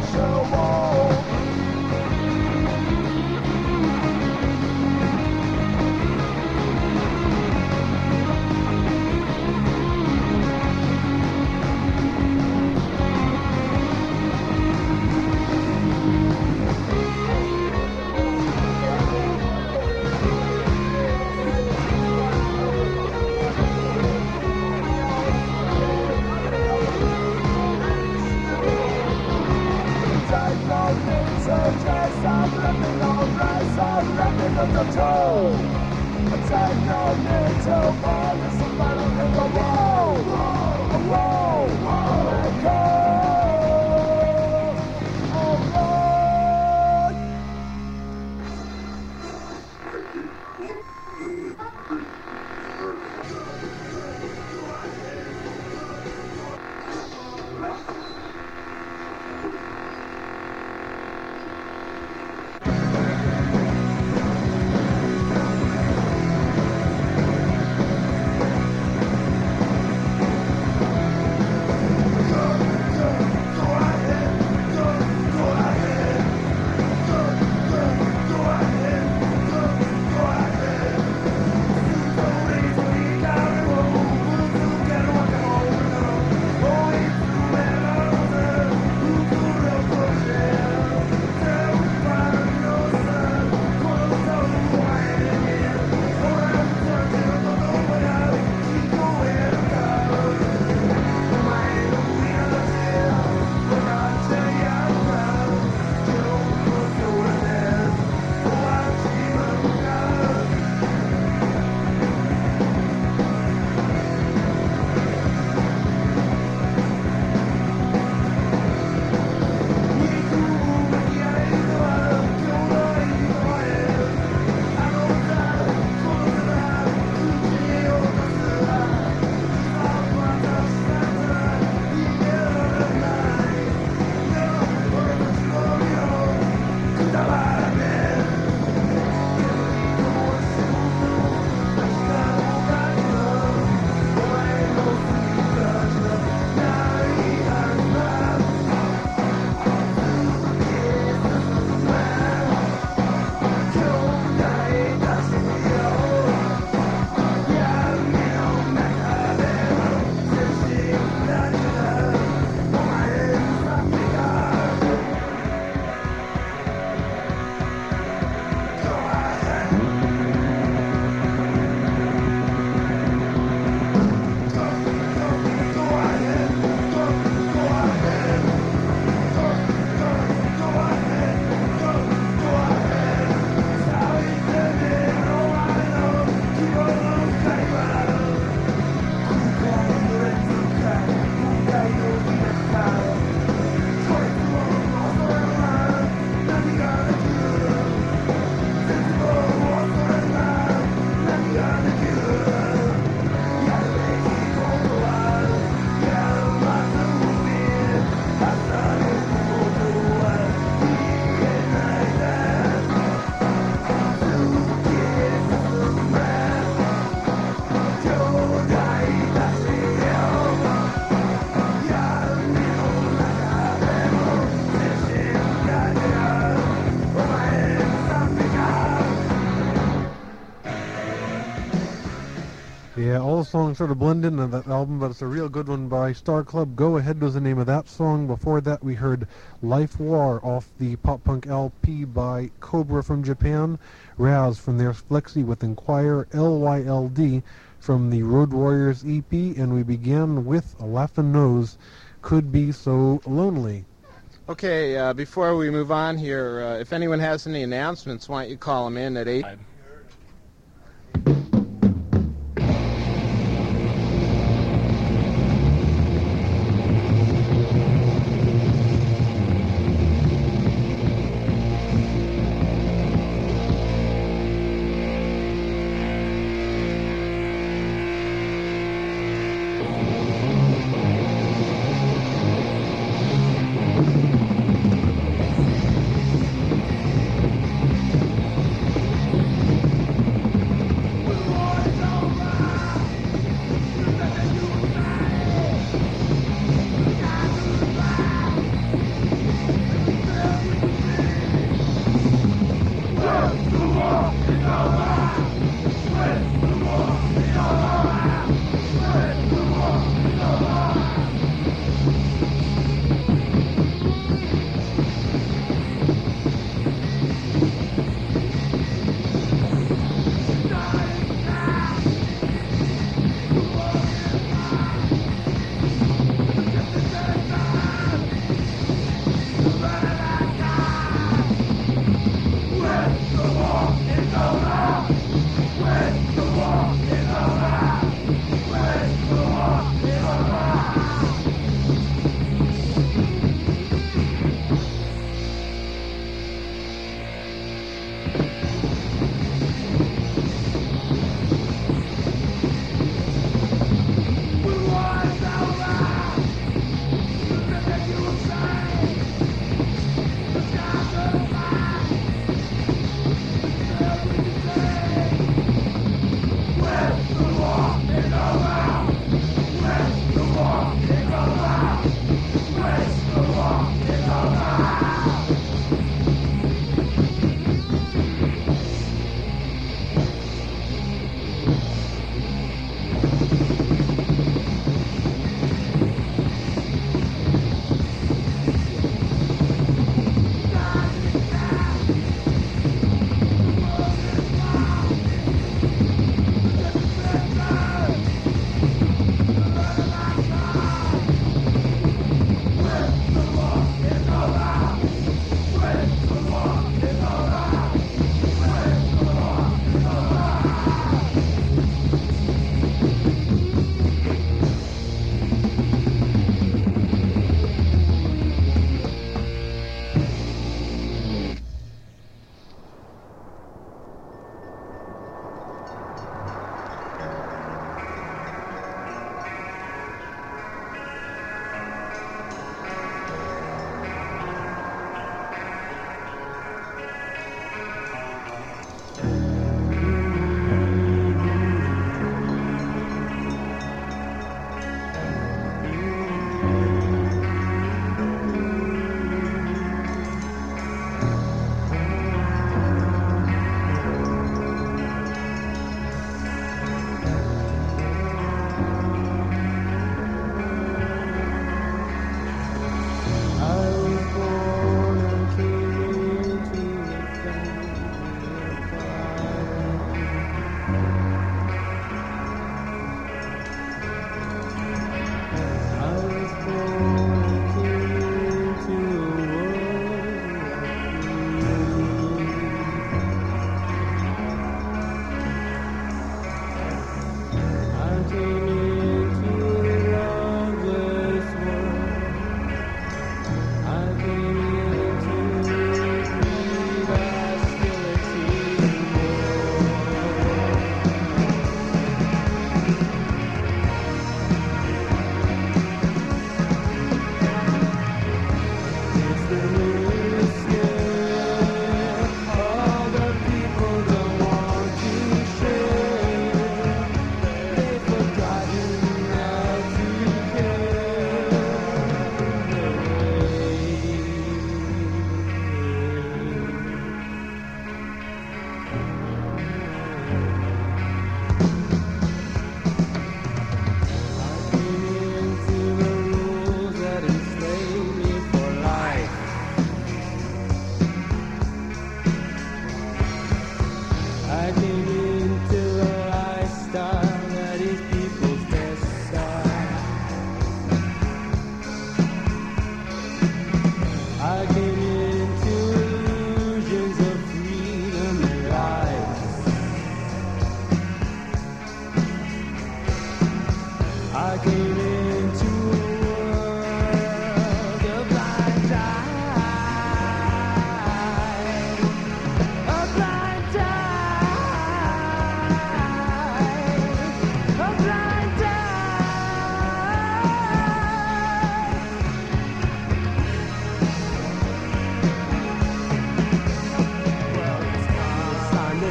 Yeah, all the songs sort of blend into that album, but it's a real good one by Star Club. Go Ahead was the name of that song. Before that, we heard Life War off the pop punk LP by Cobra from Japan, Raz from their Flexi with Inquire, LYLD from the Road Warriors EP, and we began with A Laughin' Nose, Could Be So Lonely. Okay, before we move on here, if anyone has any announcements, why don't you call them in at 8...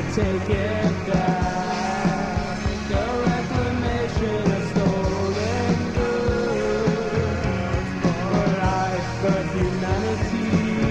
take it back. The reclamation of stolen goods for life, for humanity.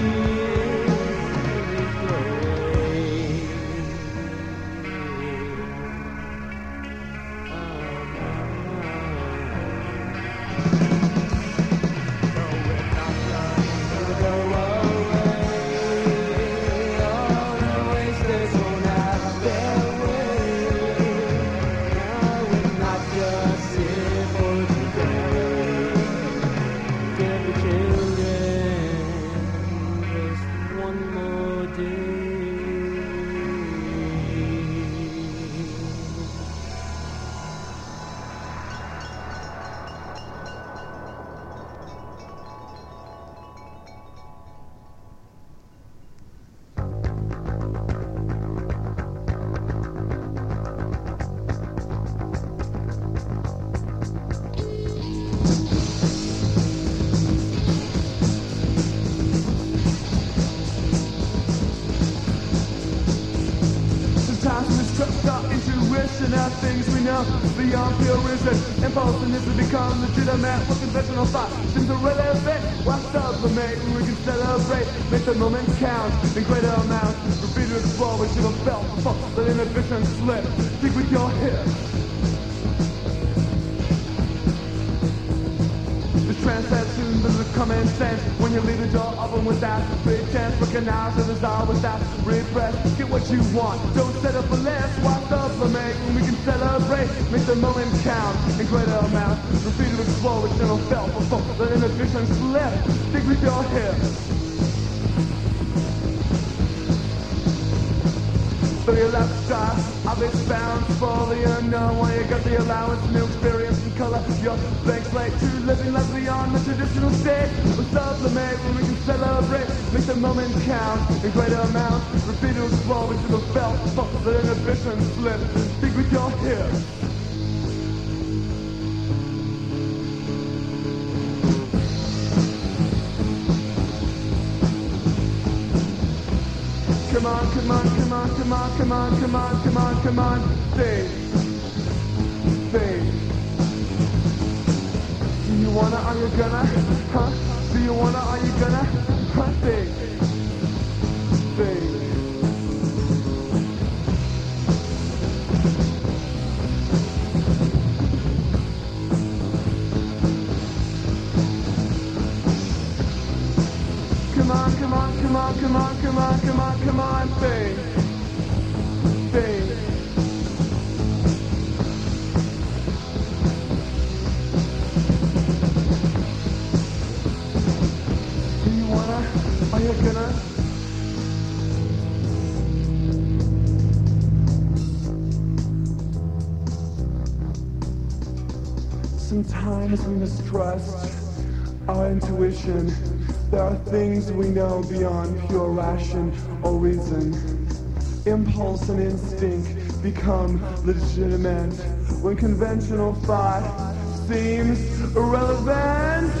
Things we know beyond pure reason. Impulse and this has become legitimate. For conventional thought seems irrelevant. Why sublimate when we can celebrate? Make the moment count in greater amounts. For free to explore what you have felt before. Let inhibition slip. Speak with your hips. Transcends the common sense when you leave the door open without pretense. Recognize that there's always that repress. Get what you want, don't settle for less. Why sublimate when we can celebrate? Make the moment count in greater amounts. Repeat to explore what you never felt before. Let inhibition slip. Think with your hips. So your lifestyle, I've expound for the unknown. When you got the allowance, new experience and color. Your blank slate to living life beyond the traditional state. We'll sublimate when we can celebrate. Make the moment count in greater amounts. Repeat to explore what you have felt before. Let inhibition slip. Think with your hips. Come on, come on, come on, come on, come on, come on, come on, come on, sing, sing. Do you wanna, are you gonna, huh? Do you wanna, are you gonna, huh? Sing, sing. Come on, come on, come on, come on, come on, come on, come on, sing, sing. Do you wanna, are you gonna? Sometimes we mistrust our intuition. There are things we know beyond pure ration or reason. Impulse and instinct become legitimate when conventional thought seems irrelevant.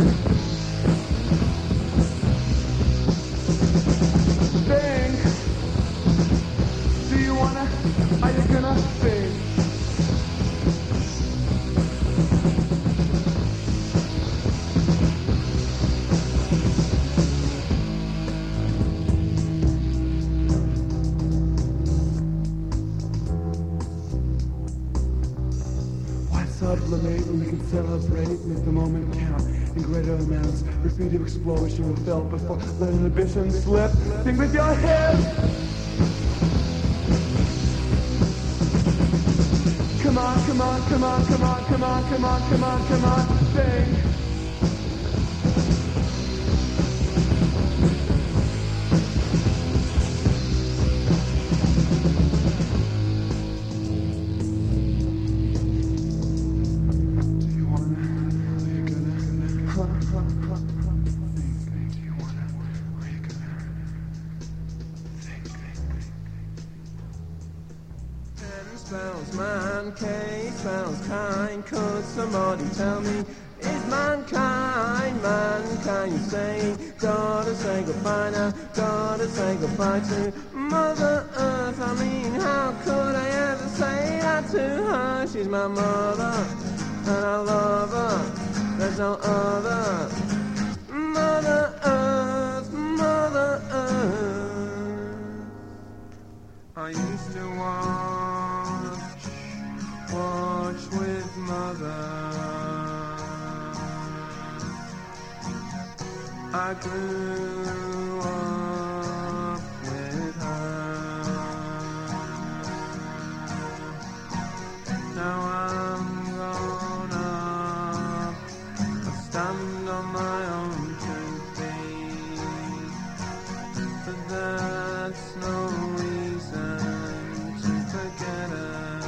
Think. Do you wanna? Are you gonna think? Sublimate when we can celebrate, make the moment count in greater amounts. Repeat to explore what you have felt before. Let inhibition slip. Think with your hips. Come on, come on, come on, come on, come on, come on, come on, come on, sing. Sounds man, K sounds kind. Could somebody tell me, is mankind say, gotta say goodbye now, gotta say goodbye to Mother Earth, I mean She's my mother, and I love her. There's no other. Mother Earth, Mother Earth. I used to watch with Mother. I grew up with her. Now I'm grown up, I stand on my own 2 feet, but that's no reason to forget her.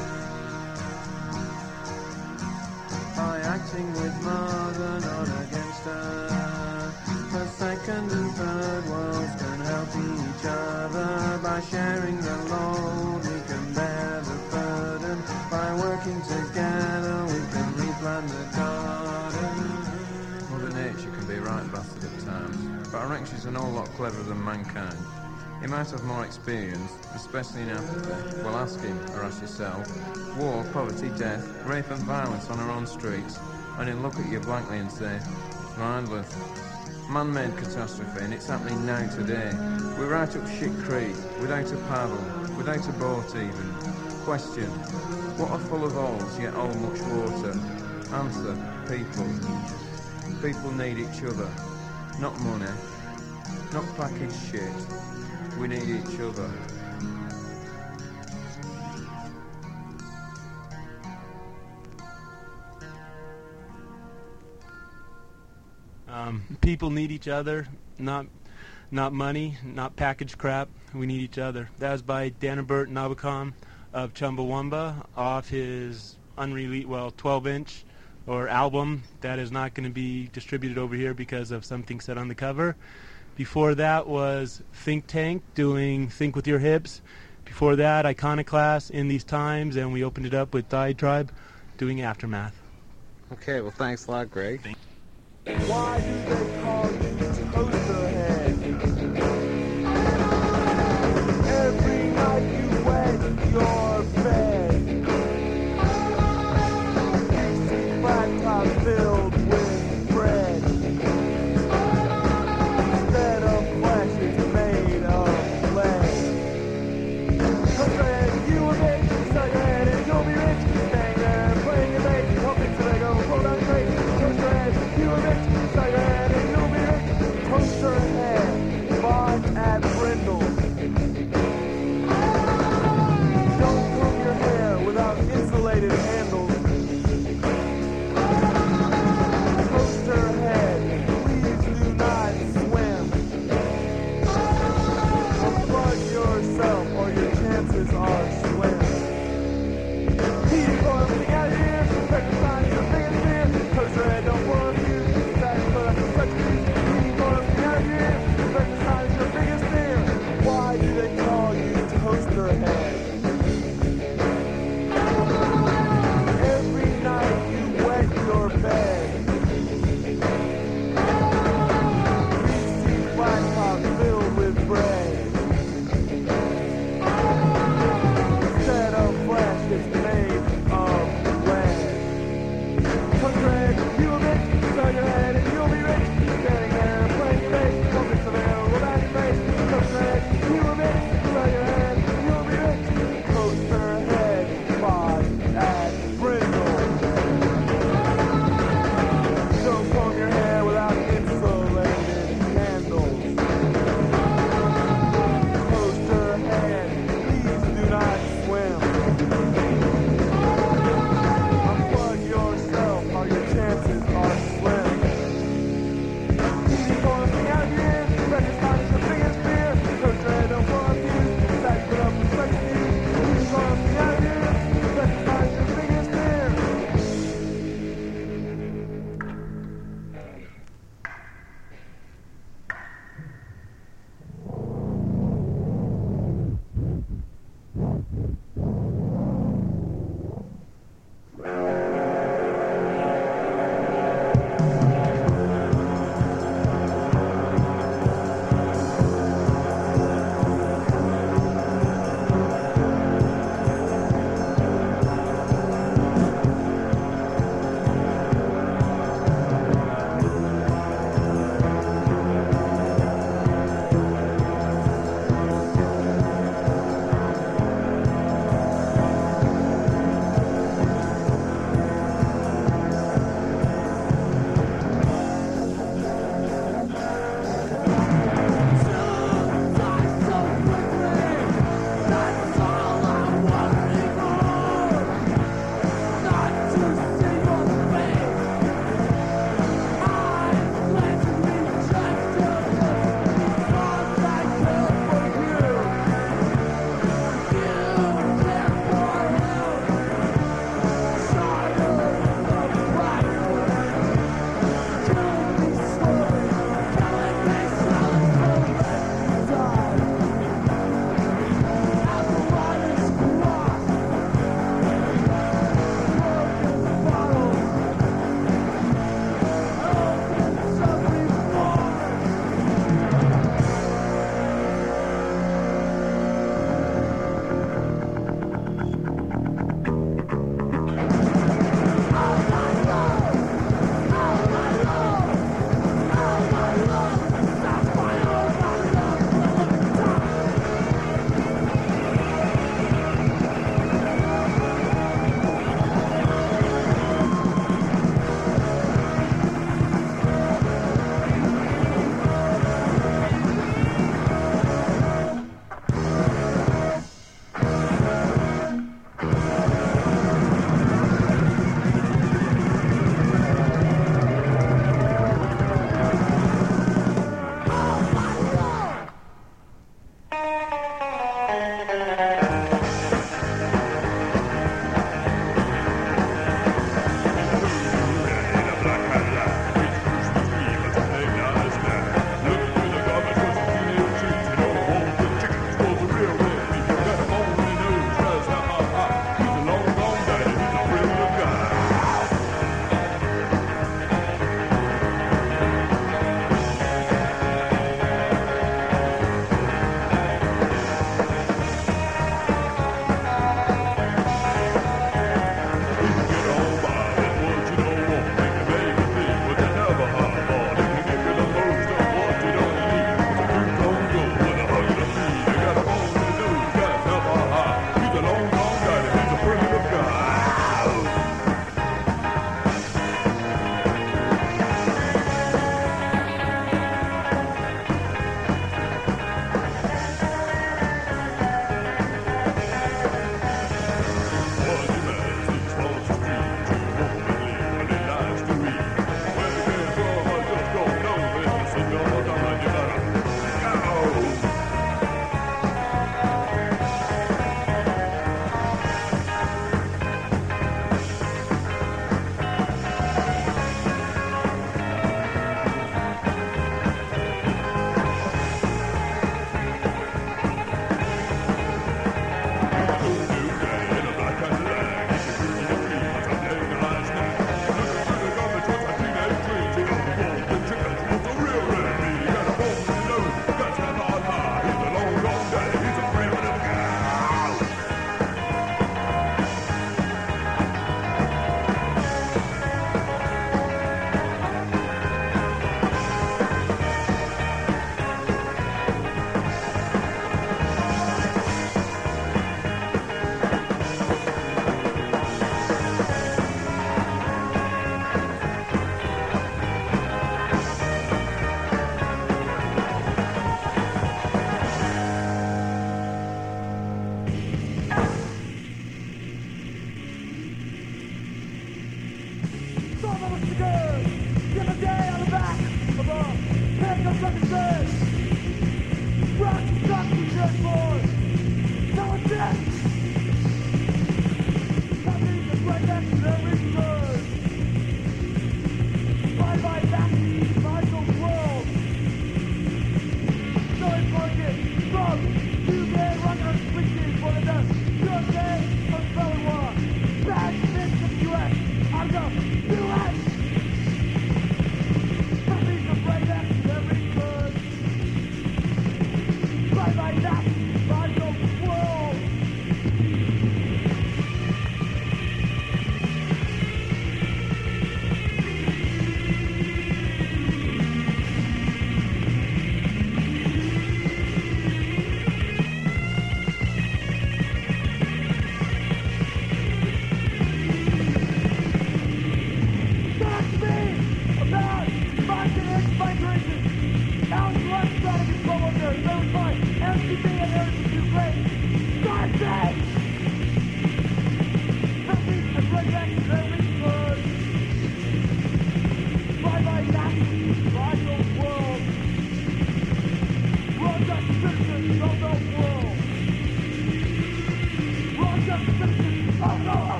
By acting with Mother, not against her, the second and third worlds can help each other. By sharing the load, we can bear the burden. By working together, we can replant the garden. Mother Nature can be a right bastard at times, but I reckon she's an whole lot cleverer than mankind. He might have more experience, especially in Africa. Well, ask him, or ask yourself. War, poverty, death, rape and violence on our own streets, and he'll look at you blankly and say, it's mindless. Man-made catastrophe, and it's happening now today. We're right up Shit Creek, without a paddle, without a boat even. Question, what are full of holes yet hold much water? Answer, people. People need each other, not money, not packaged shit. We need each other. People need each other, not money, not packaged crap. We need each other. That was by Danabert Nabakam of Chumbawamba off his unreleased, 12-inch or album that is not going to be distributed over here because of something said on the cover. Before that was Think Tank doing Think With Your Hips. Before that, Iconoclast, In These Times, and we opened it up with Diatribe doing Aftermath. Okay, well, thanks a lot, Greg. Why do they call you Toaster Head? Every night you wet your bed. Flat top filled with bread. Instead of flesh, it's made of lead. Toaster Head, you a bitch, suck your head and you'll be rich. Staying there, playing your bass, hoping to let go, pull down your face. Toaster Head, you a bitch, suck your head and you'll be rich.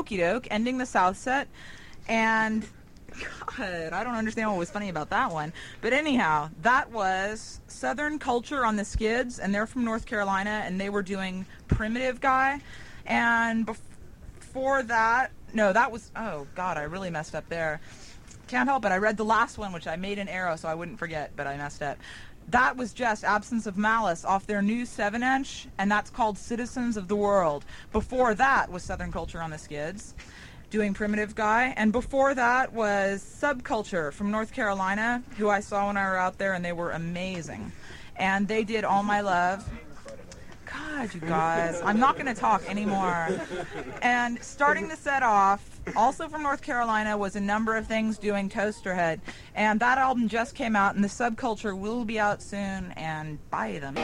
Okie Doke, ending the South set, and God, I don't understand what was funny about that one. But anyhow, that was Southern Culture on the Skids, and they're from North Carolina, and they were doing Primitive Guy. And before that, no, that was, oh God, I really messed up there. Can't help it. I read the last one, which I made an arrow so I wouldn't forget, but I messed up. That was just Absence of Malice off their new 7-inch, and that's called Citizens of the World. Before that was Southern Culture on the Skids, doing Primitive Guy. And before that was Subculture from North Carolina, who I saw when I were out there, and they were amazing. And they did All My Love. God, you guys, I'm not going to talk anymore. And starting the set off, also from North Carolina, was A Number of Things doing Toasterhead. And that album just came out, and the Subculture will be out soon, and buy them.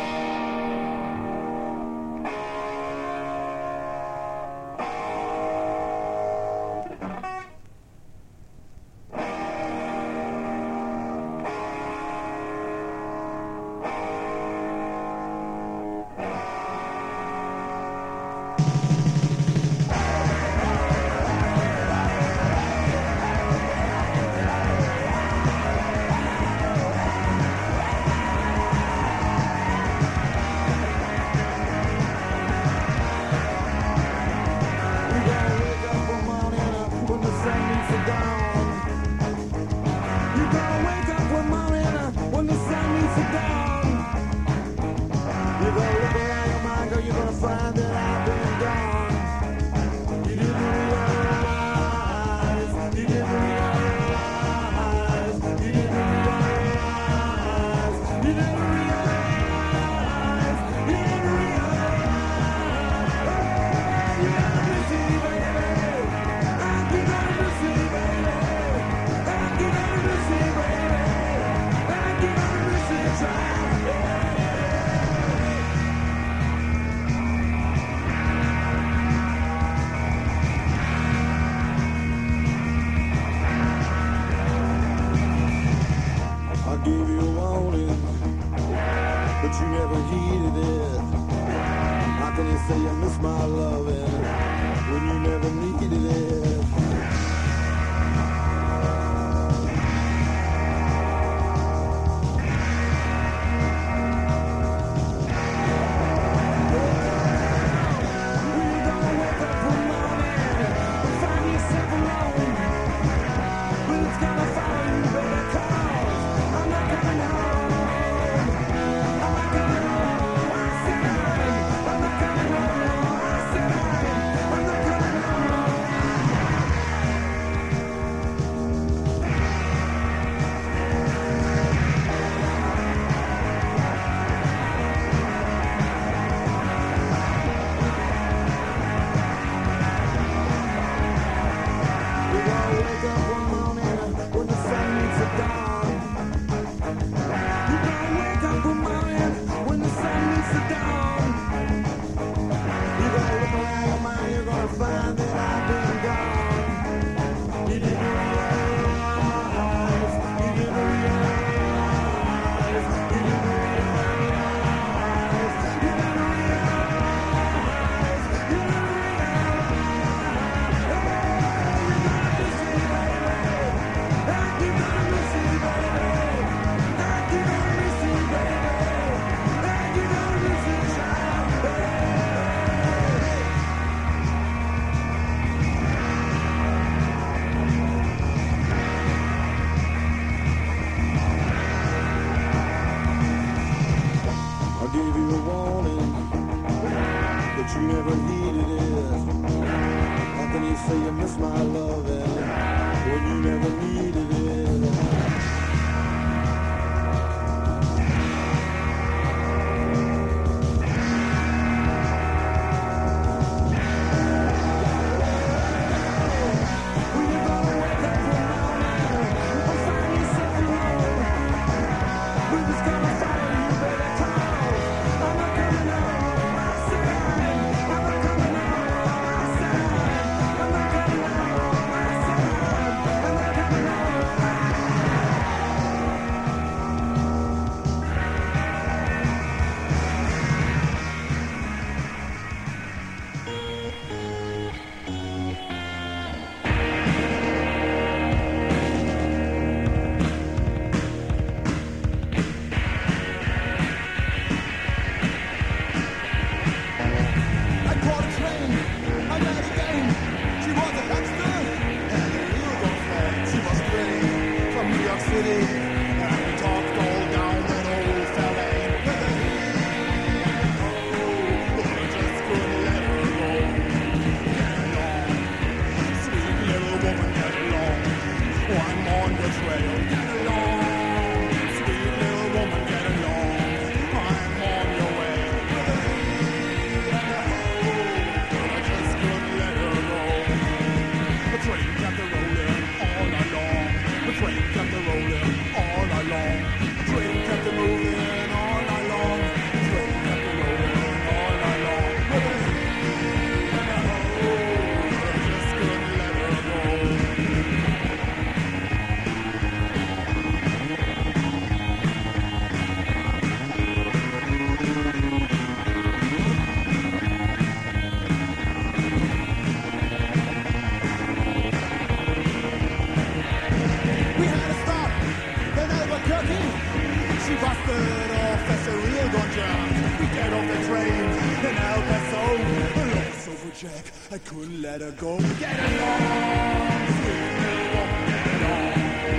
check. I couldn't let her go. Get along, sweet little woman, get along.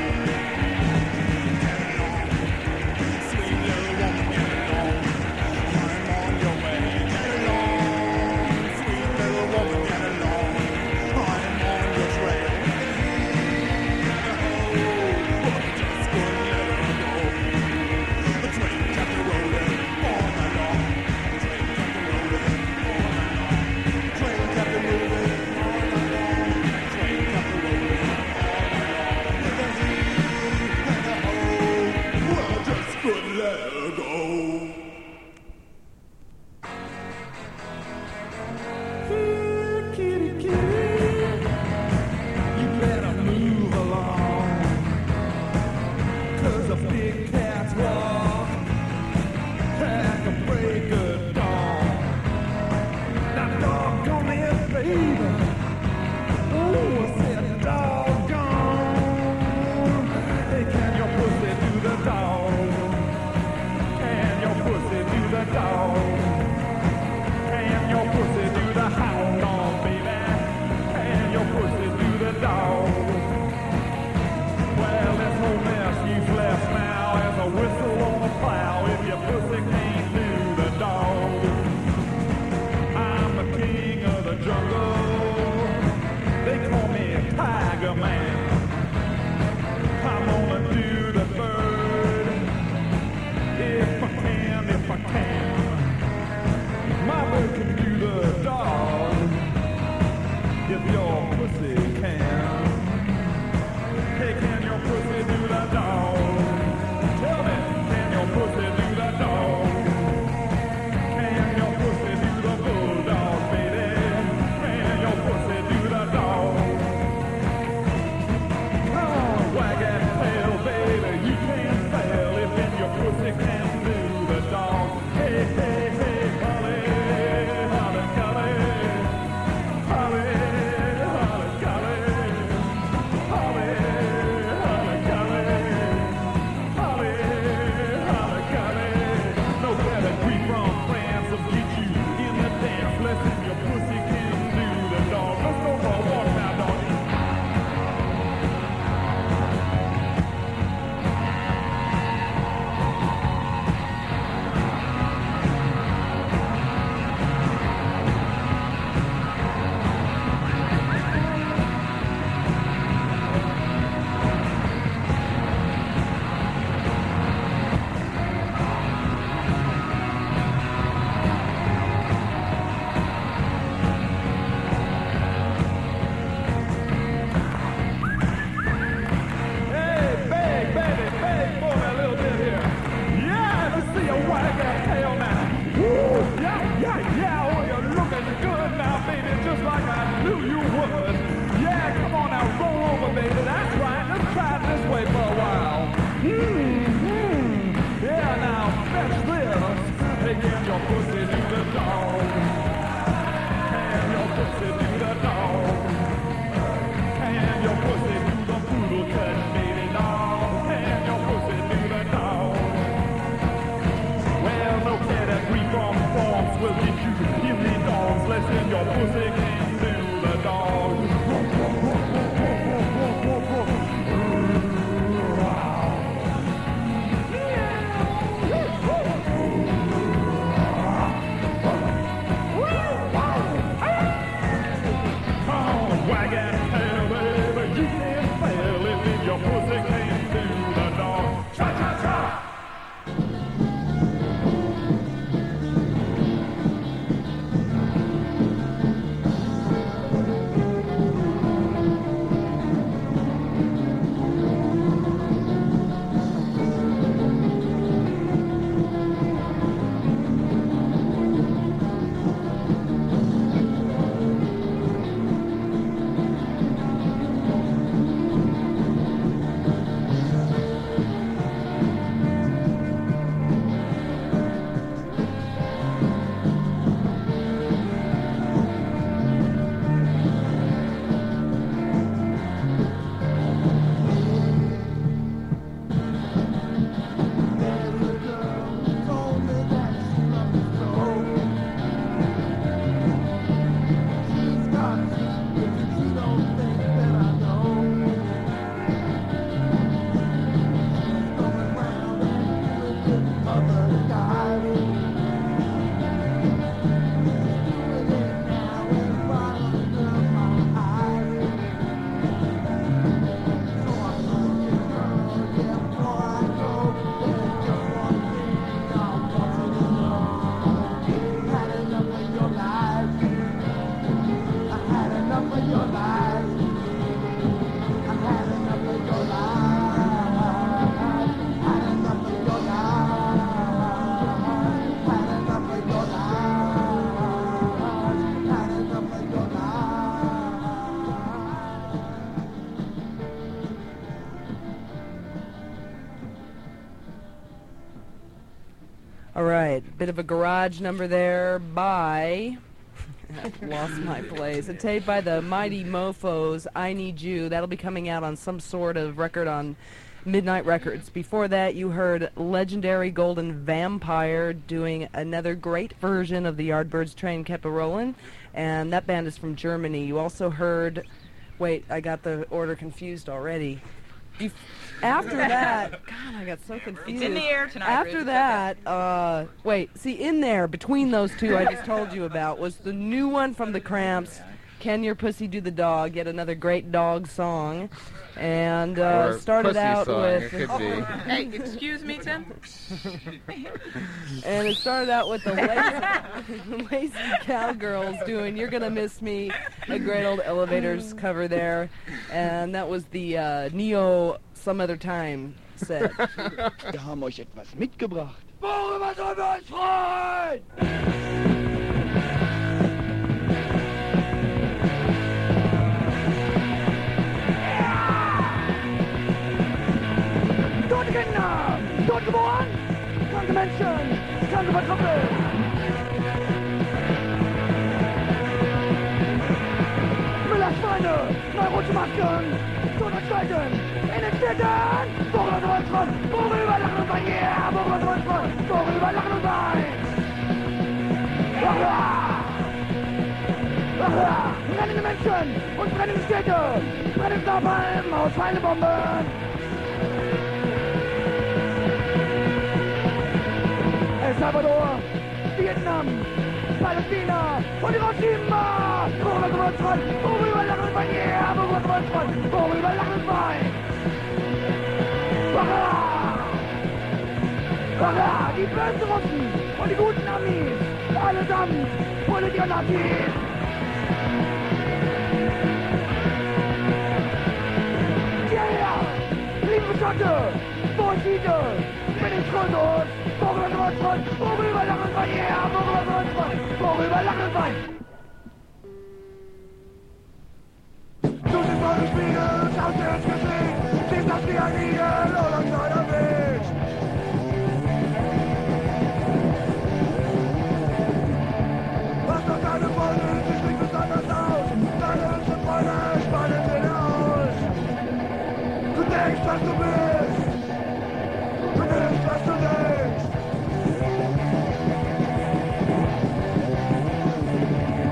Get along, sweet little woman, get along. I'm on your way. Get along, sweet little woman, get along. I'm on your trail. But I just couldn't let her go. The train kept rolling all night long. The train kept rolling all night long. The train kept moving all night long. The train kept rolling all night long. With the heat and the hoe, well, I just couldn't let her go. Kitty, kitty, you better move along, 'cause a big cat's walk like a break of dawn. Now doggone it, baby. Oh, I said doggone. Hey, can your pussy do the dog? Can your pussy do the dog? Can your pussy do the hound dog, baby? Can your pussy do the dog? Well, this whole mess you've left now is a whistle on the plow if your pussy can't do the dog. I'm the king of the jungle. They call me Tiger Man. I'm gonna do the bird if I can, if I can. My bird can do the dog if your pussy can. Hey, can your pussy do the dog? Tell me, can your pussy do the dog? Can your pussy do the bulldog, baby? Can your pussy do the dog? Come on, wag that tail, baby. You can't fail if in your pussy can do the dog. Hey, hey, hey, holly, holly, golly. Holly, holly, golly. Holly, holly, golly. Holly, holly, golly. No pedigree from France will get you in the dance. Listen, your pussy can do the dog. Let's go for a walk now, doggy. Hey, beg, baby, beg for me a little bit here. Yeah, let's see you wag that tail now. Woo, yeah, yeah, yeah. Oh, you're looking good now, baby, just like I knew you would. Yeah, come on now, roll over, baby. That's right. Let's try it this way for a while. Yeah, now fetch this. Hey, can your pussy do the dog? Can your pussy do the dog? Can your pussy do the poodle cut, baby dog? Can your pussy do the dog? Well, no pedigree All right, bit of a garage number there by... I've lost my place. A tape by the Mighty Mofos, I Need You. That'll be coming out on some sort of record on Midnight Records. Before that, you heard Legendary Golden Vampire doing another great version of the Yardbirds Train Kept a Rollin', and that band is from Germany. You also heard... Wait, I got the order confused already. After that... God, I got so confused. It's in the air tonight. After that, wait, see, in there, between those two I just told you about, was the new one from the Cramps, Can Your Pussy Do the Dog, yet another great dog song. And started out song, with... it could be. Hey, excuse me, Tim? And it started out with the Lazy Cowgirls doing You're Gonna Miss Me, a great old Elevators cover there. And that was the Neo Some Other Time set. Wir haben euch etwas mitgebracht. Worüber sollen wir uns freuen? Tote Kinder, tot geboren, kranke Menschen, kranke verkrüppelt. Müllerschweine, neurotische Masken, Totensteigen, in den Städten, worüber soll uns freuen, worüber lachen uns ein, yeah, worüber soll uns freuen, worüber lachen uns ein. Brennende Menschen und brennende Städte, brennende Napalm aus Feindebomben. El Salvador, Vietnam, Palästina und Hiroshima! Worüber soll uns freuen? Worüber lachen uns ein? Yeah! Worüber soll uns freuen? Worüber lachen uns ein? Die bösen Russen und die guten Amis, allesamt Politiker Nazis! Yeah! Liebe Schotte, Bolschite, mit den Schröders! Worüber soll uns freuen? Worüber lachen uns ein? Yeah! Worüber soll uns freuen? Worüber lachen uns ein? Du siehst vor dem Spiegel, schaust dir ins Gesicht, siehst aus wie ein Igel oder ein kleiner Wicht. Was doch deine Freundin, sie spricht besonders aus, deine hübschen Freunde spannen dir aus. Du denkst, was du bist, du nimmst, was du denkst.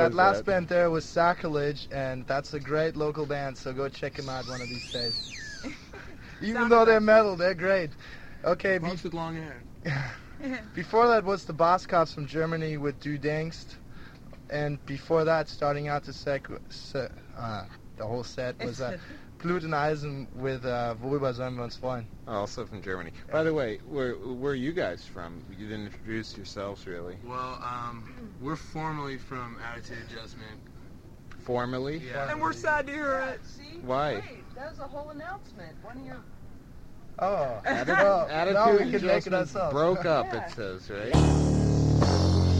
that last that? band there was Sacrilege, and that's a great local band, so go check them out one of these days. Even though they're metal, they're great. Okay, Folks with long hair. before that was the Boss Cops from Germany with Du Denkst, and before that, starting out the whole set was Bluteneisen with Worüber sollen wir uns freuen. Also from Germany. By the way, where are you guys from? You didn't introduce yourselves really. Well, we're formally from Attitude Adjustment. Formally? Yeah. And we're sad to hear it. See? Why? Wait, that was a whole announcement. One of your... Oh, Attitude now we can make it Adjustment ourselves. broke up, Yeah. it says, right?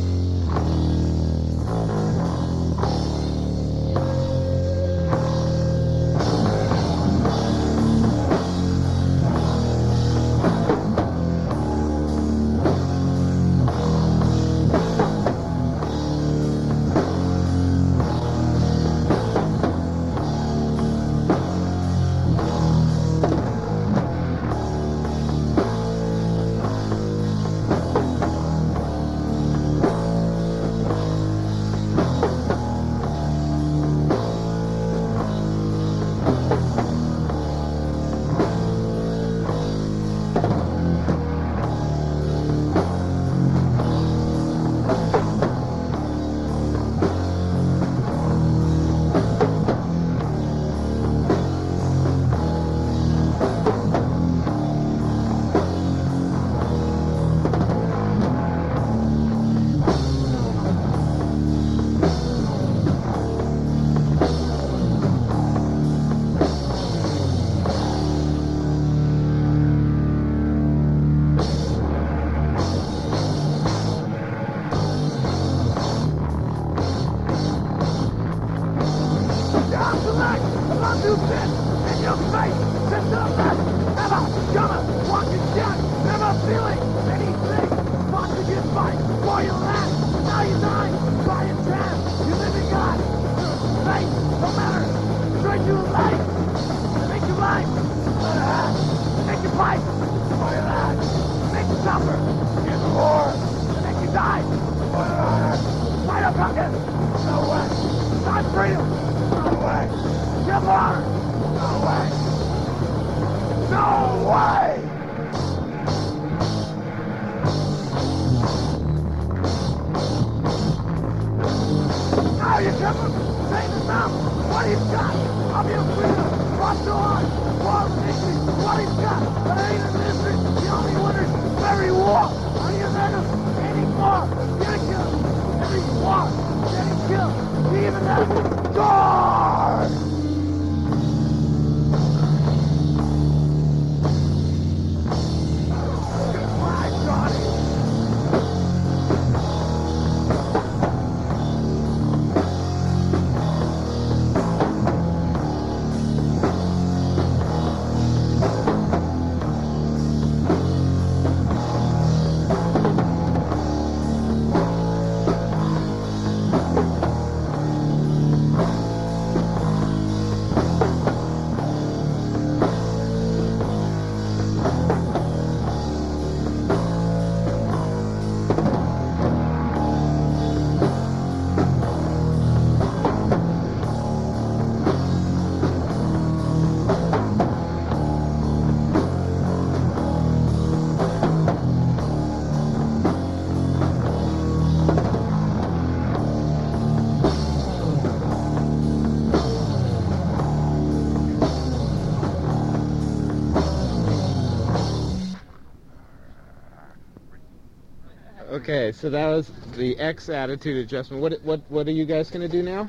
Okay, so that was the X Attitude Adjustment. What are you guys going to do now?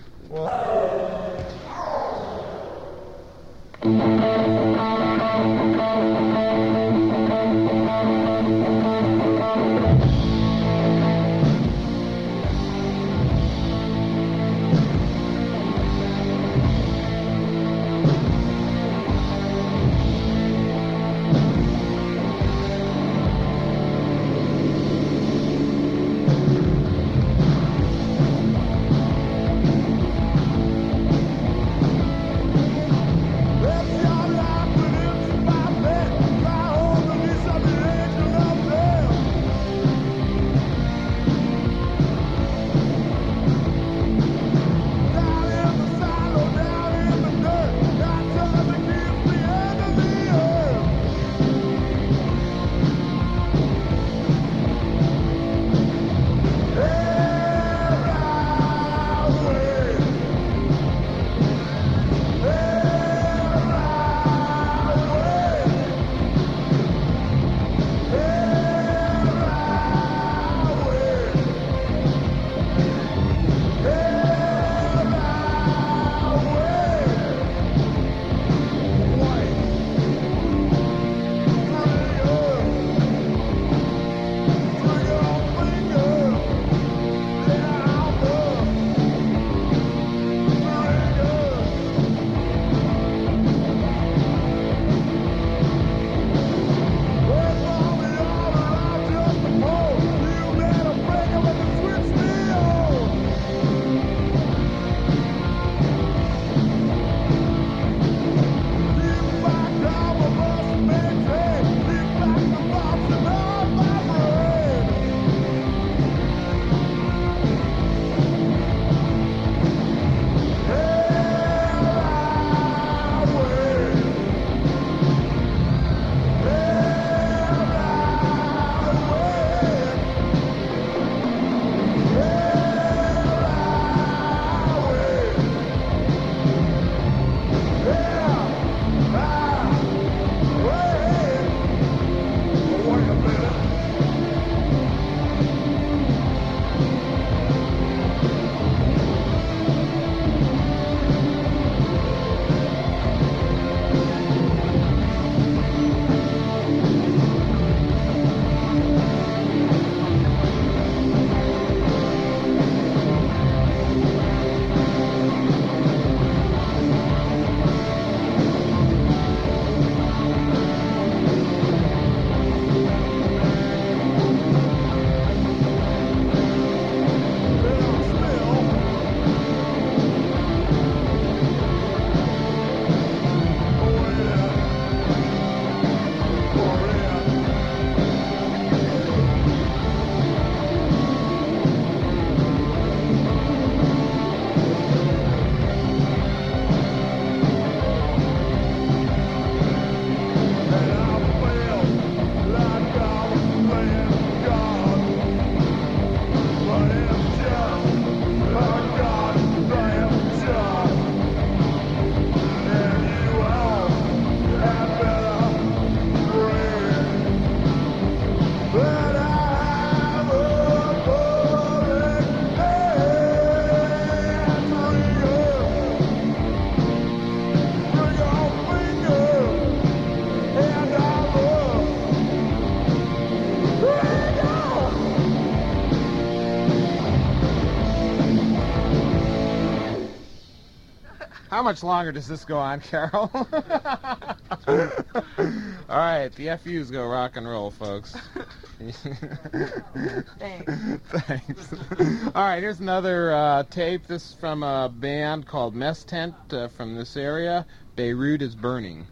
How much longer does this go on, Carol? All right, the FUs go rock and roll, folks. Thanks. Thanks. All right, here's another tape. This is from a band called Mess Tent from this area. Beirut is Burning.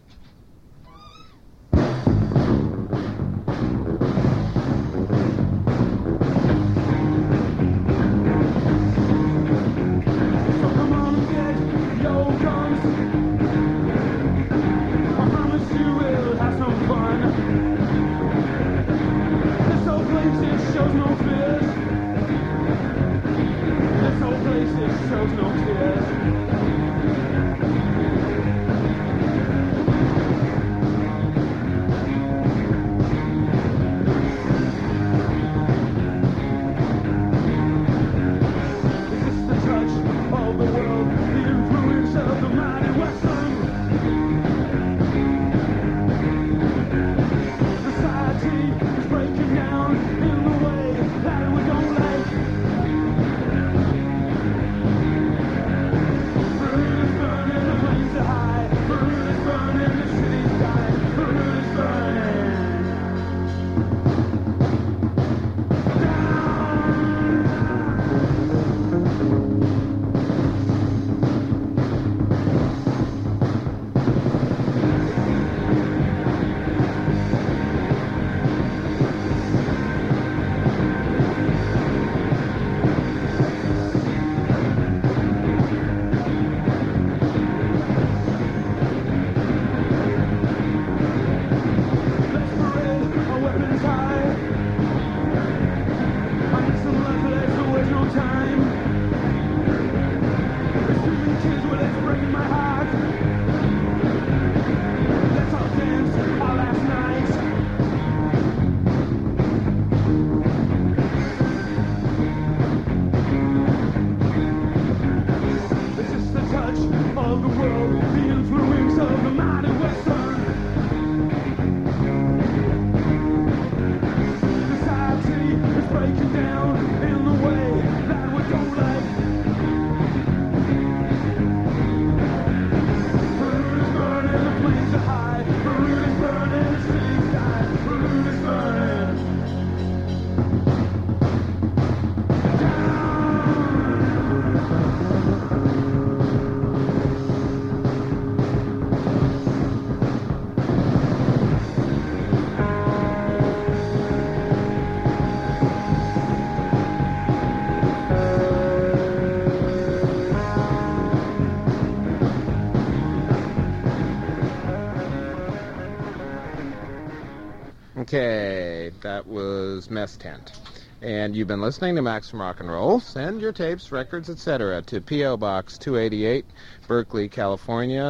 Okay, that was Mess Tent. And you've been listening to Max from Rock and Roll. Send your tapes, records, etc. to P.O. Box 288, Berkeley, California,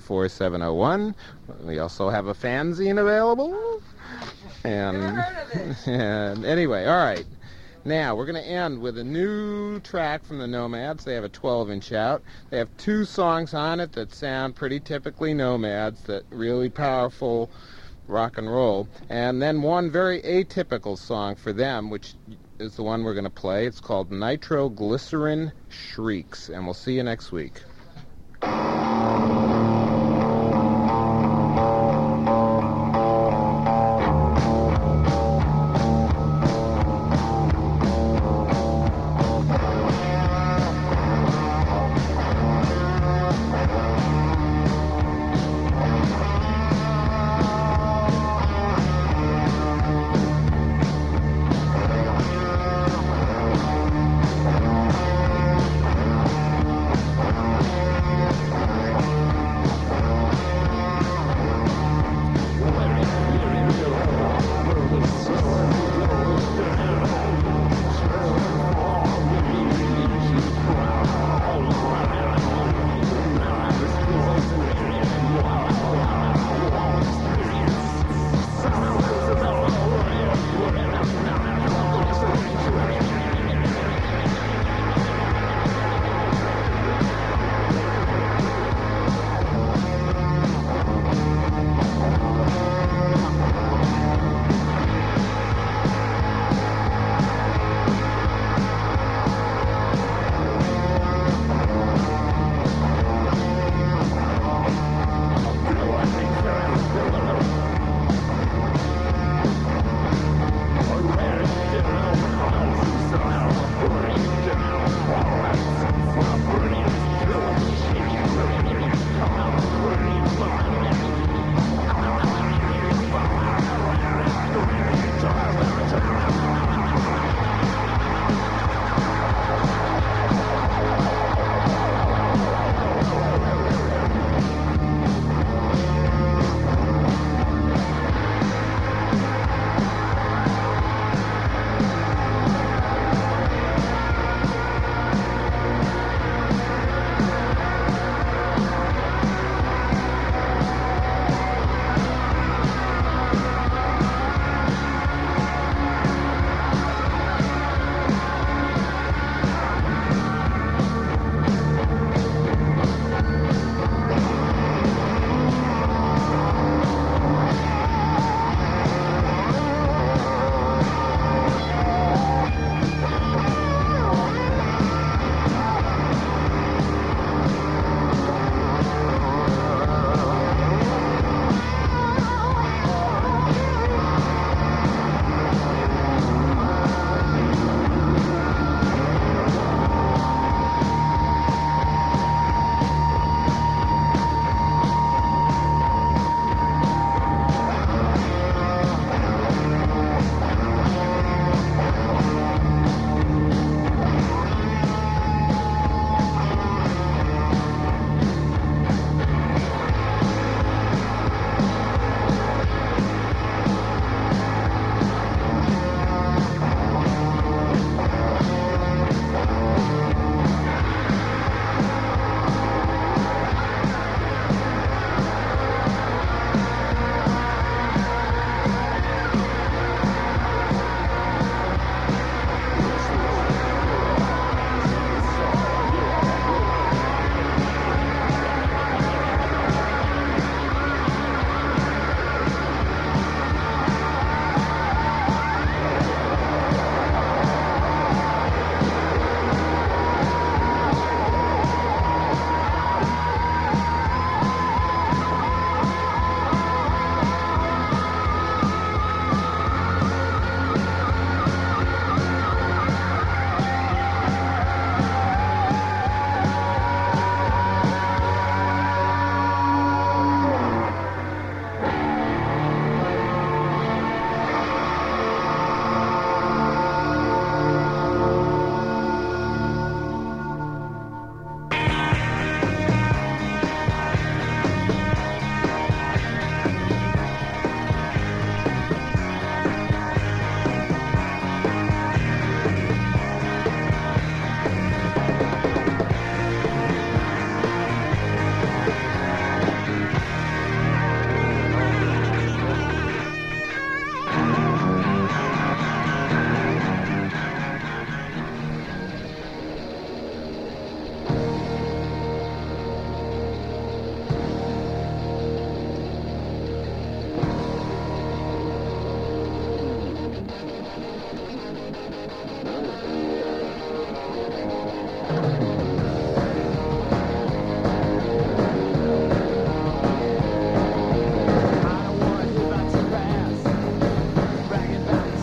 94701. We also have a fanzine available. And, Never heard of it. And anyway, all right. Now, we're going to end with a new track from the Nomads. They have a 12-inch out. They have 2 songs on it that sound pretty typically Nomads, that really powerful rock and roll, and then one very atypical song for them, which is the one we're going to play. It's called Nitroglycerin Shrieks, and we'll see you next week.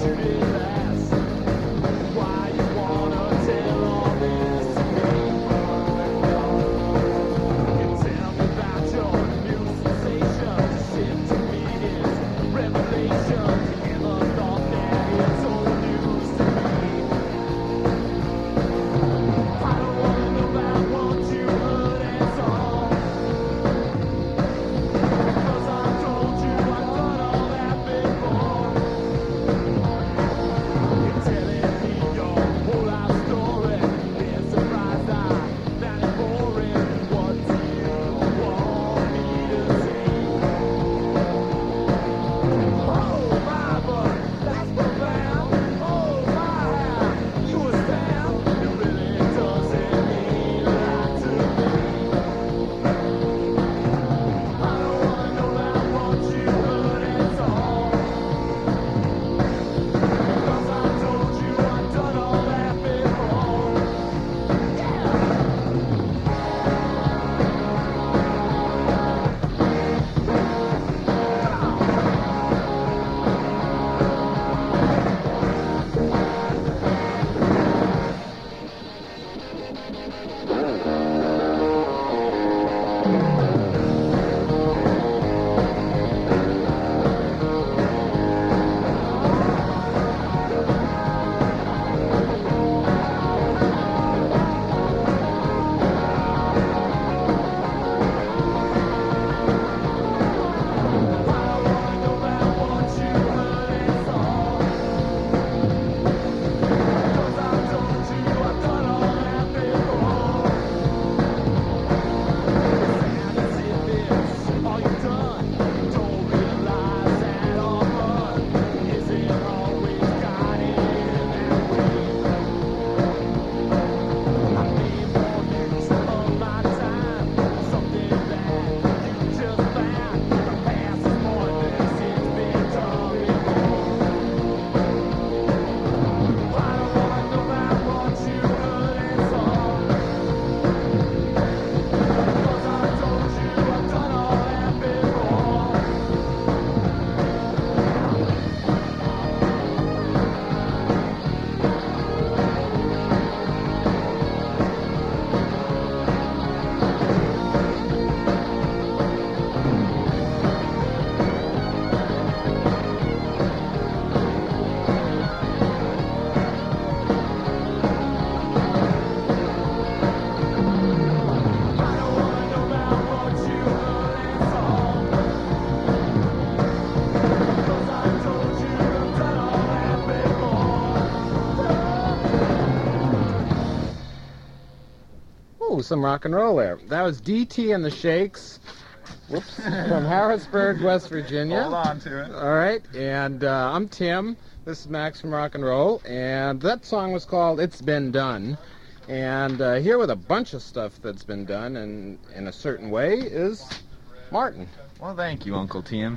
Some rock and roll there. That was DT and the Shakes. Whoops. From Harrisburg, West Virginia. Hold on to it. All right. And I'm Tim. This is Max from Rock and Roll. And that song was called It's Been Done. And here with a bunch of stuff that's been done in a certain way is Martin. Well, thank you, Uncle Tim.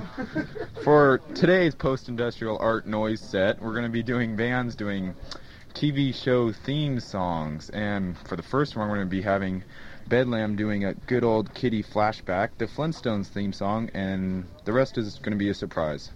For today's post-industrial art noise set, we're going to be doing bands doing TV show theme songs, and for the first one we're going to be having Bedlam doing a good old Kitty Flashback, the Flintstones theme song, and the rest is going to be a surprise.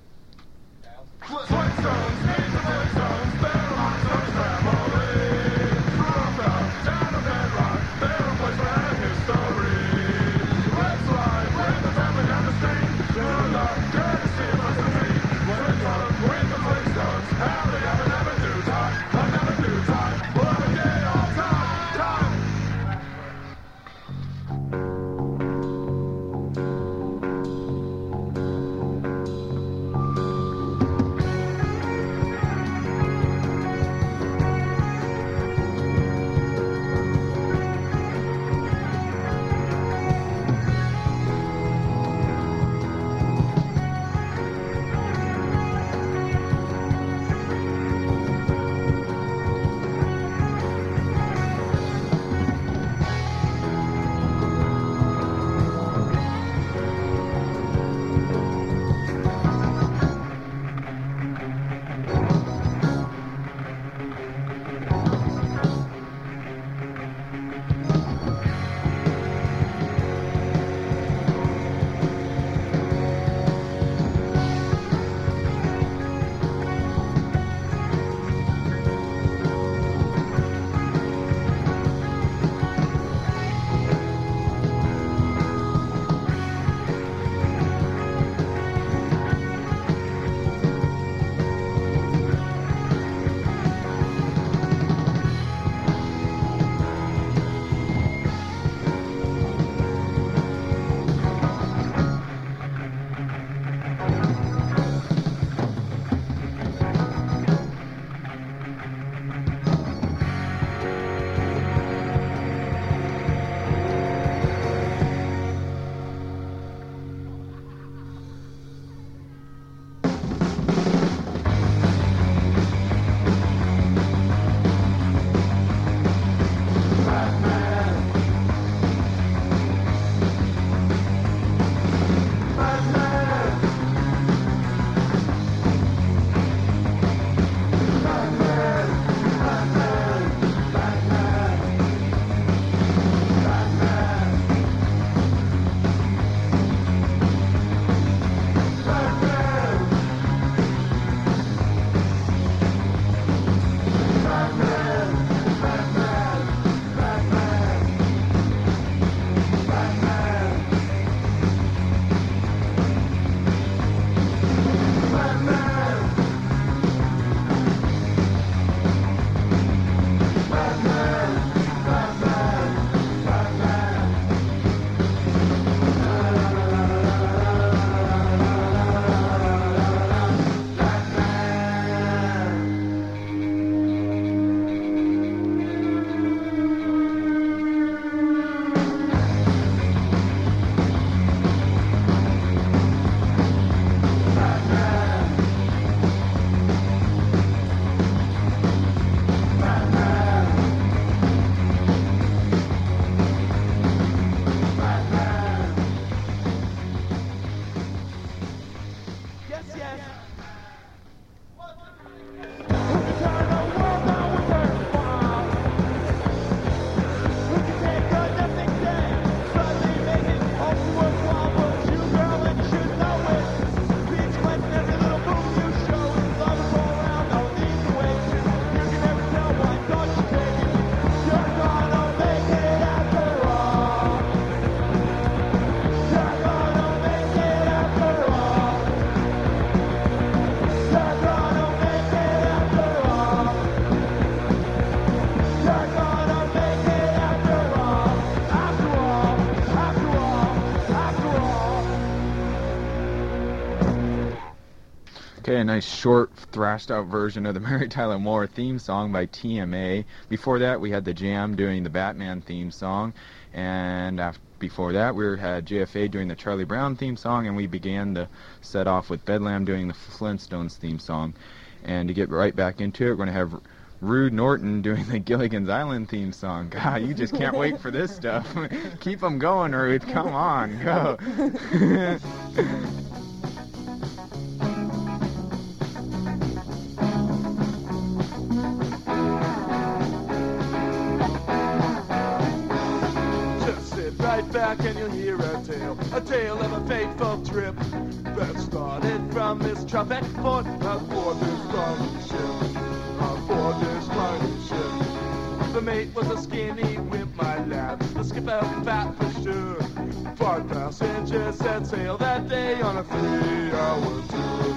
a nice short thrashed out version of the Mary Tyler Moore theme song by TMA. Before that we had the Jam doing the Batman theme song, and before that we had JFA doing the Charlie Brown theme song, and we began the set off with Bedlam doing the Flintstones theme song. And to get right back into it, we're going to have Rude Norton doing the Gilligan's Island theme song. God, you just can't wait for this stuff. Keep them going, Rude. Come on, go. Right back and you'll hear a tale of a fateful trip that started from this trumpet port aboard this tiny ship. The mate was a skinny wimp, my lad, the skipper fat for sure. 5 passengers set sail that day on a 3-hour tour.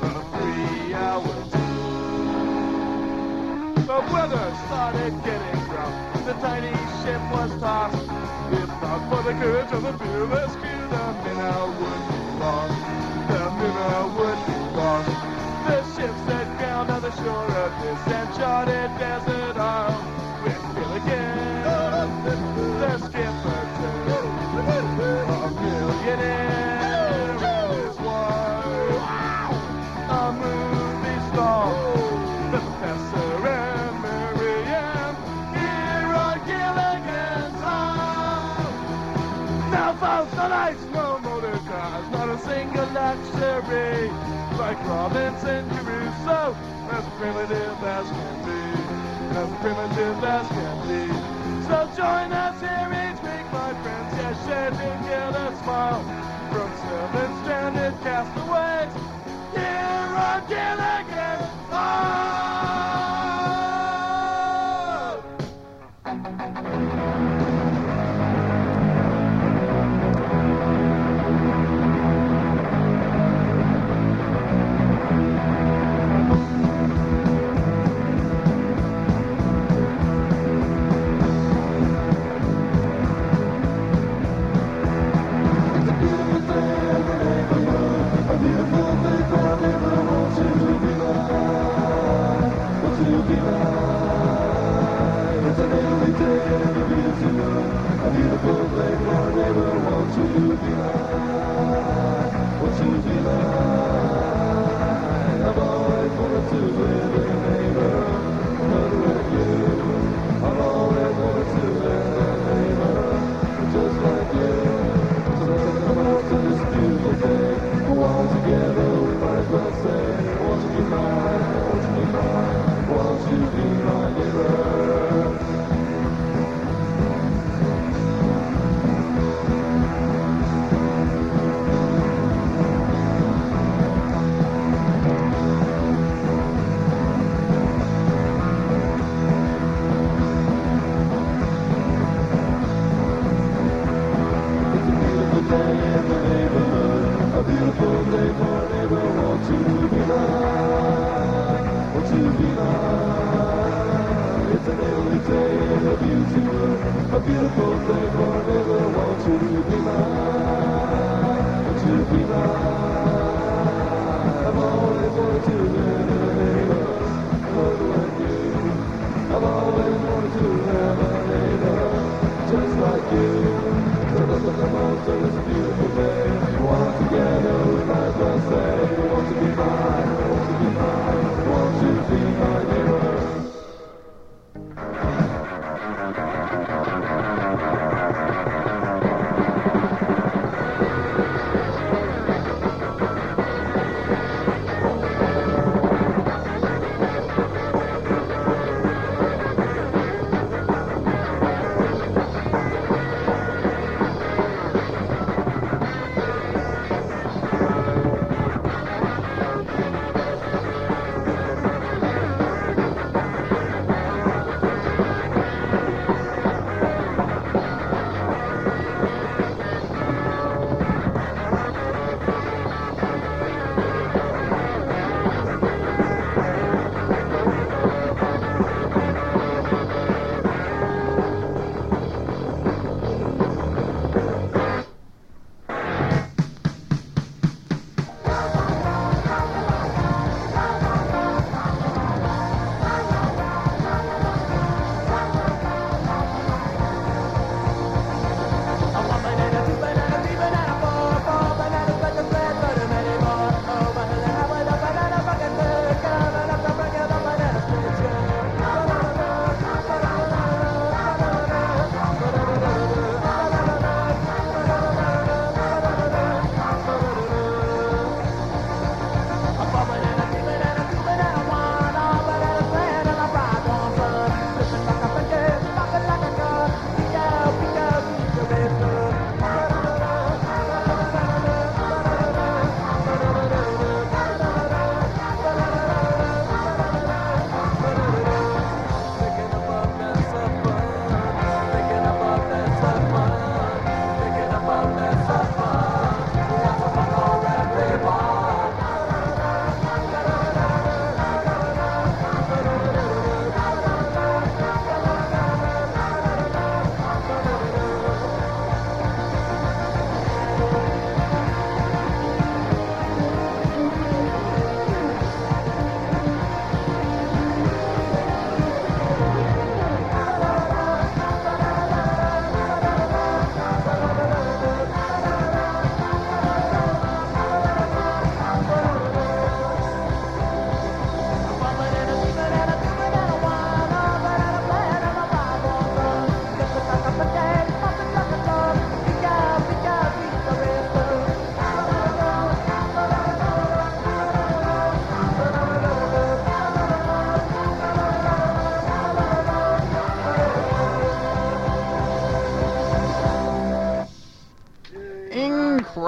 The weather started getting rough, the tiny ship was tossed. If not for the courage of the fearless crew, the Minnow would be lost. The ship set ground on the shore of this enchanted desert isle. With Gilligan, the skipper too, a millionaire and his wife, a movie star, the professor and Miriam, here on Gilligan's Isle. Now folks, no lights, no motor cars, not a single luxury. Like Robinson Crusoe, as primitive as can be, So join us here each week, my friends, yes, share together, smile, from 7 stranded castaways, here on Gilligan's Isle.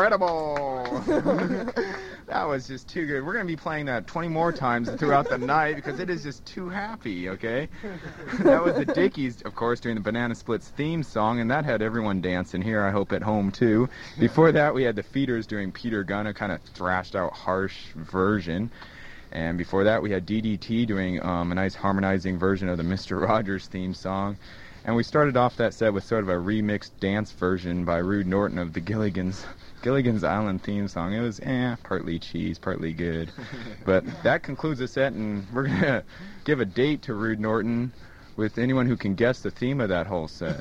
incredible. That was just too good. We're going to be playing that 20 more times throughout the night because it is just too happy, okay? That was the Dickies, of course, doing the Banana Splits theme song, and that had everyone dancing here, I hope, at home, too. Before that, we had the Feeders doing Peter Gunn, a kind of thrashed out, harsh version. And before that, we had DDT doing a nice harmonizing version of the Mr. Rogers theme song. And we started off that set with sort of a remixed dance version by Rude Norton of the Gilligan's Island theme song. It was partly cheese, partly good. But that concludes the set, and we're going to give a date to Rude Norton with anyone who can guess the theme of that whole set.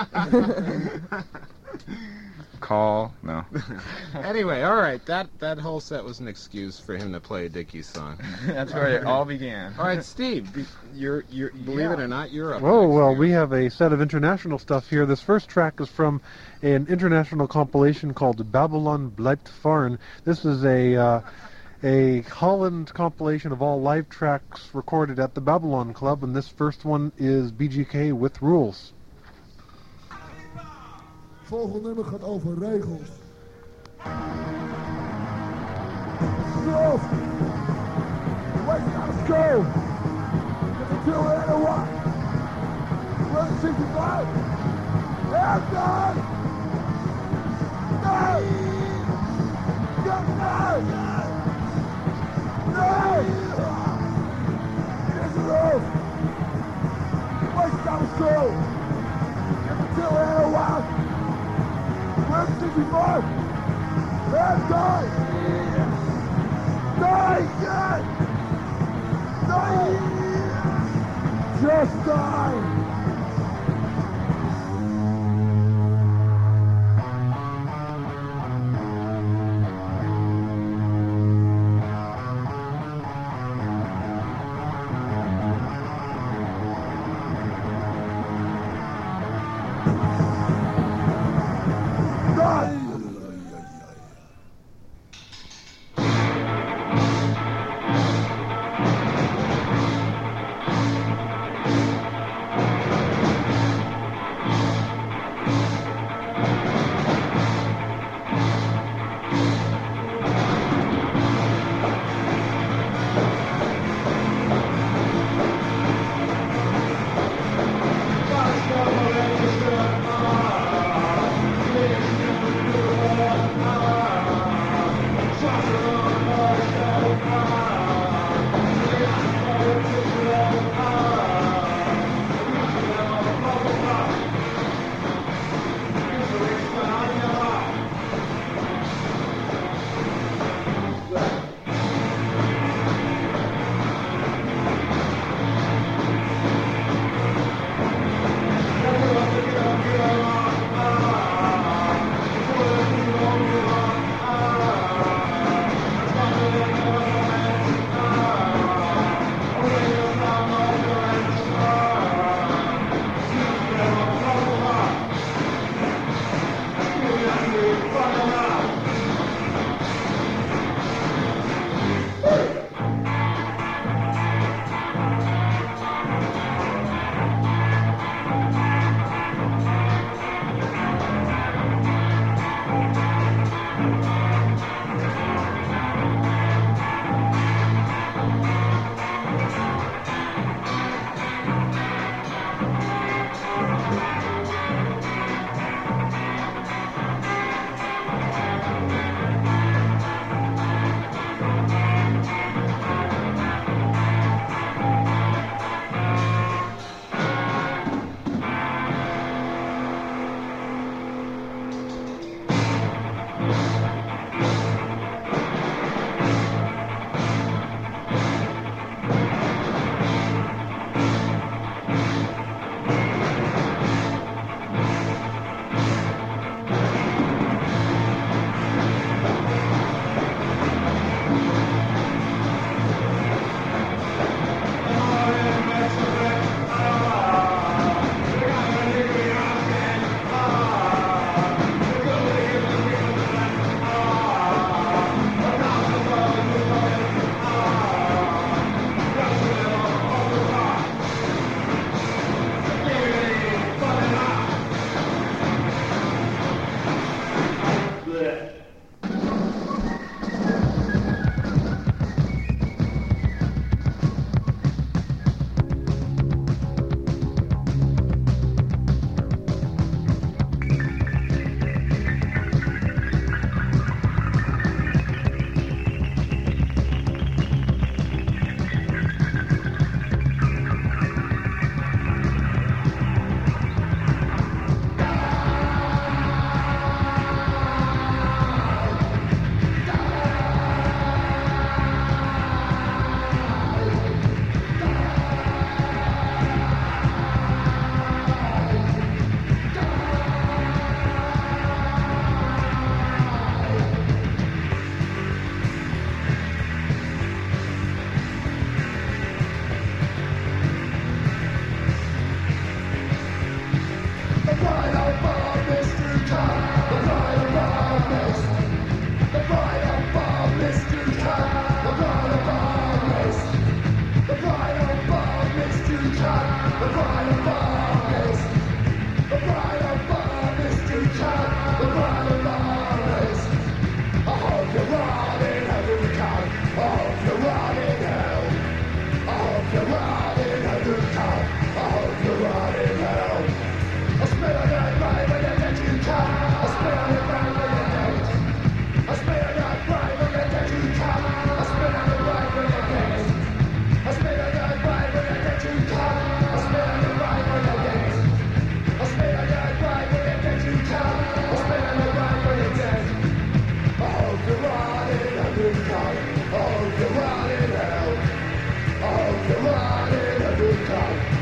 Call? No. Anyway, all right, that whole set was an excuse for him to play a Dickies song. That's where it all began. All right, Steve, you're believe it or not, you're up. Oh, next well, here. we have a set of international stuff here. This first track is from an international compilation called Babylon Bleibt Fahren. This is a Holland compilation of all live tracks recorded at the Babylon Club, and this first one is BGK with Rules. Volgende nummer gaat over regels. Rules. Wait, let's go. Get the 2 and a 1. 165. And done. No. Go, no. No. Here's the rules. Wait, let's go. Get the 2 and a 1. 165! And die! Die! Die! Just die!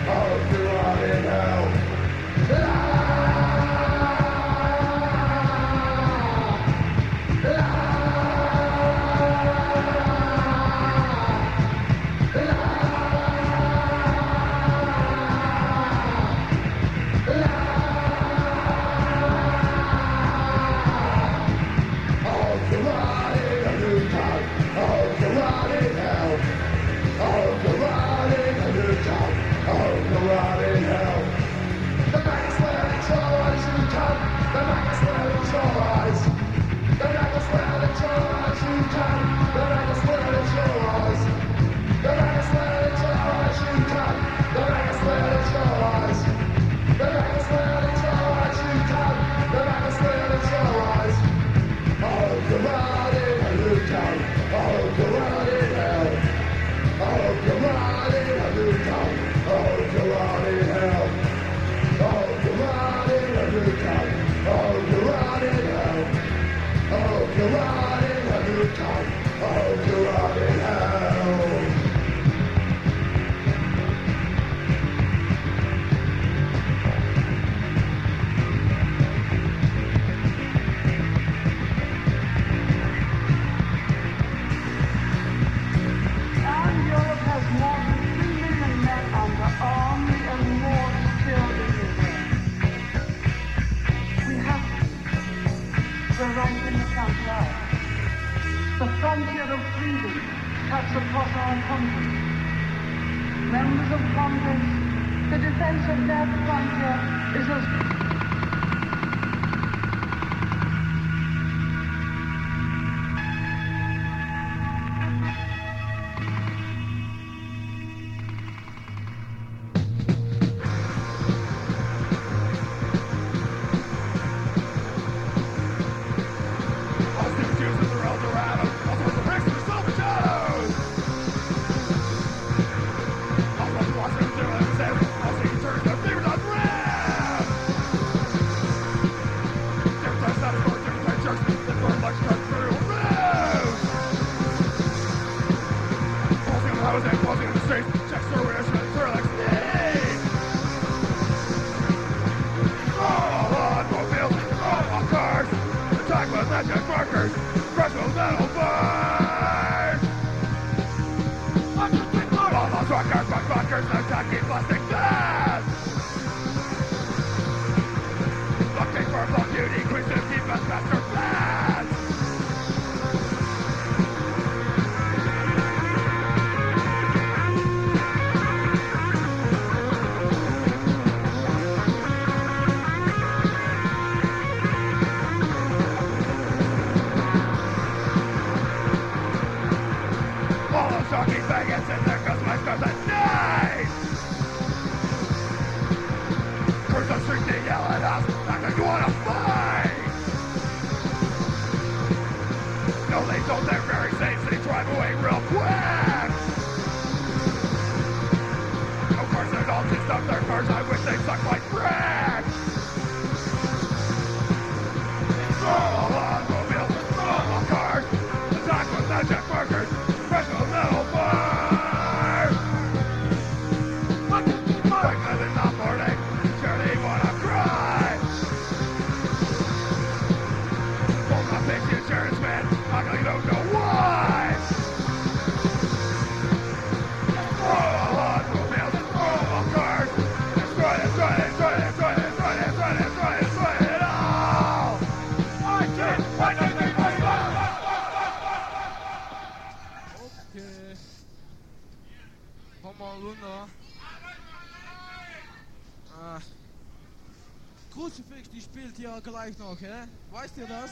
Crucifix, die spielt hier gleich noch, hä? Weißt ihr das?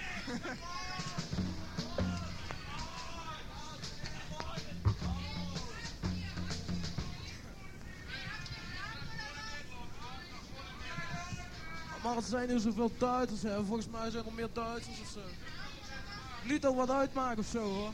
Maar het zijn nu zoveel Duitsers, hè? Volgens mij zijn er meer Duitsers of zo. Niet al wat uitmaken of zo, hoor.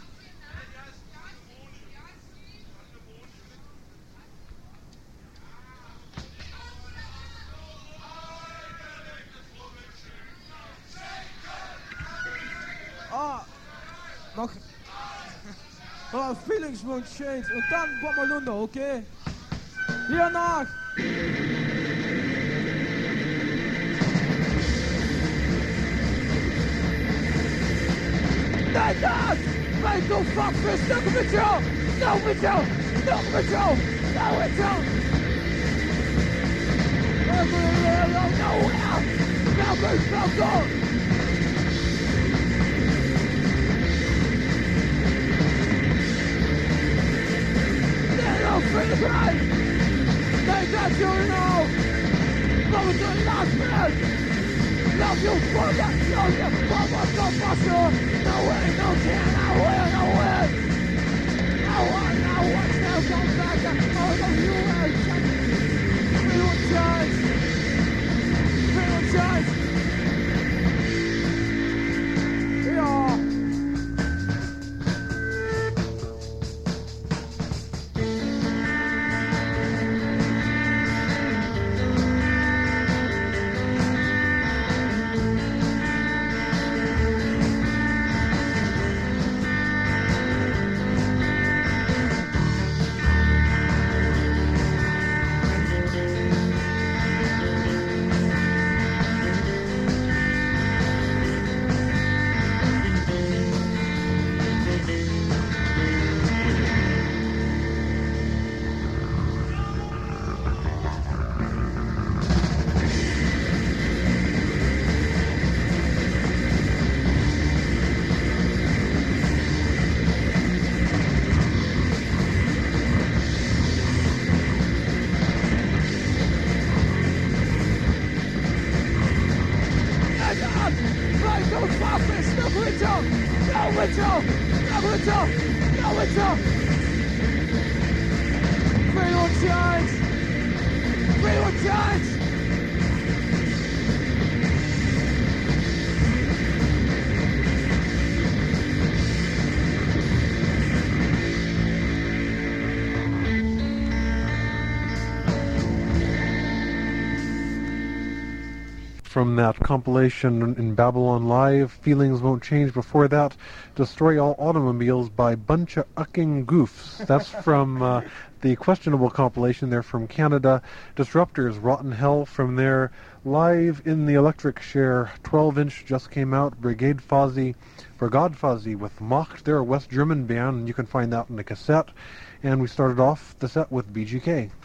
Noch. Feelings won't change. Und dann Bommalunda, okay? Hier nach! Nein, das! Weil du fuck bist, no control! No control! No control! No control! Nowhere! No control! No free to cry! They got you now! Go to the last man! Love you for that! Love you for what's so possible! No way, no can, no will, no way! No one, now come back and all of you and real chance! Real chance! Yeah! From that compilation in Babylon Live, Feelings Won't Change. Before that, Destroy All Automobiles by Bunch of Ucking Goofs. That's from the questionable compilation. They're from Canada. Disruptors, Rotten Hell from their Live in the Electric Share 12-inch just came out. Brigade Fuzzy with Mocked. They're a West German band, and you can find that in the cassette. And we started off the set with BGK.